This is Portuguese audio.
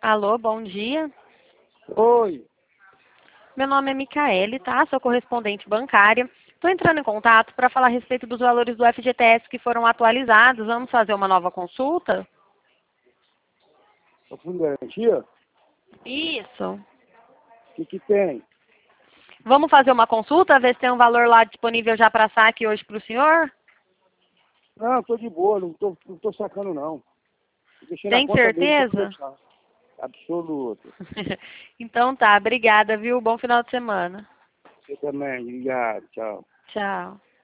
Alô, bom dia. Oi, Meu nome é Micaele, tá? Sou correspondente bancária. Estou entrando em contato para falar a respeito dos valores do FGTS que foram atualizados. Vamos fazer uma nova consulta? o Fundo de Garantia? O Isso. que tem? Vamos fazer uma consulta, ver se tem um valor lá disponível já para saque hoje para o senhor? Não, tô de boa, não tô sacando não. Deixei na Tem conta dele pra certeza? conversar. Absoluto. Então tá, obrigada, viu? Bom final de semana. Você também, obrigado, tchau. Tchau.